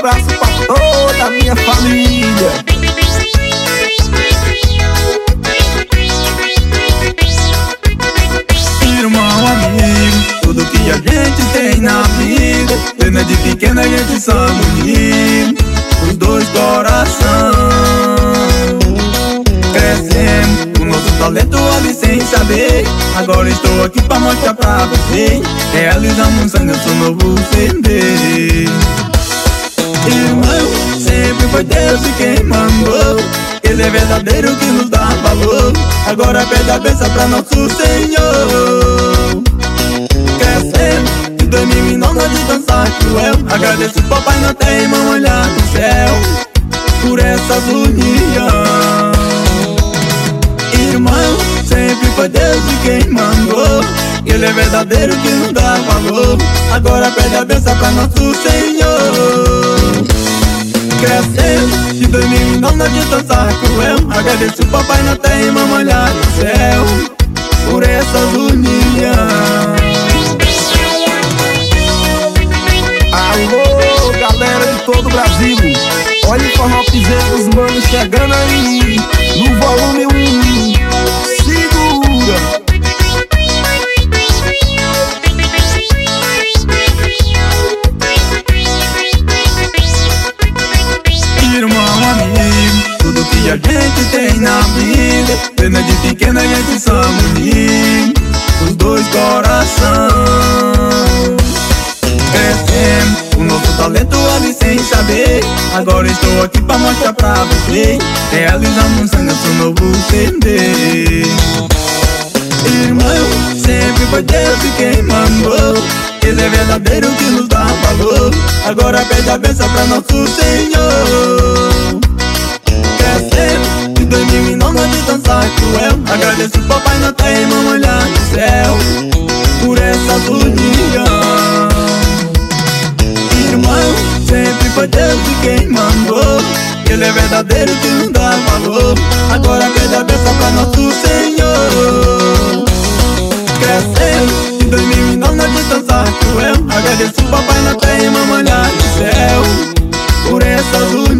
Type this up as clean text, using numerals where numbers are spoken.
abraço pra toda a minha família. Irmão, amigo, tudo que a gente tem na vida, desde pequena a gente somos unidos, os dois coração. Crescemos, o nosso talento ali sem saber. Agora estou aqui pra mostrar pra você, realizamos um sonho, eu sou novo CD. Irmão, sempre foi Deus quem mandou, Ele é verdadeiro que nos dá valor. Agora pede a bênção pra nosso Senhor. Crescemos, em 2009 de dançar cruel. Agradeço o papai na terra e mão olhar no céu por essas união. Irmão, sempre foi Deus quem mandou, Ele é verdadeiro que nos dá valor. Agora pede a bênção pra nosso Senhor. Crescemos, de 2009 não adianta dançar cruel. Agradeço o papai na terra e mão olhar no céu por essas união. Alô, galera de todo o Brasil, olha o forró piseiro dos manos chegando aí no volume 1. Segura! Irmão, amigo, tudo que a gente tem na vida, desde pequena a gente somos unidos, os dois coração. Crescemos, o nosso talento ali sem saber. Agora estou aqui pra mostrar pra você, realizamos um sonho, eu sou novo CD. Irmão, sempre foi Deus quem mandou, Ele é verdadeiro que nos dá valor. Agora pede a bênção pra nosso Senhor. Crescemos, em 2009 não de dançar cruel. Agradeço o papai na terra e mão olhar no céu por essas união. Irmão, sempre foi Deus quem mandou, Ele é verdadeiro que nos dá valor. Agora pede a bênção pra nosso Senhor. Crescemos, em 2009 não de dançar cruel. Agradeço o papai na terra e mão olhar no céu por essas união.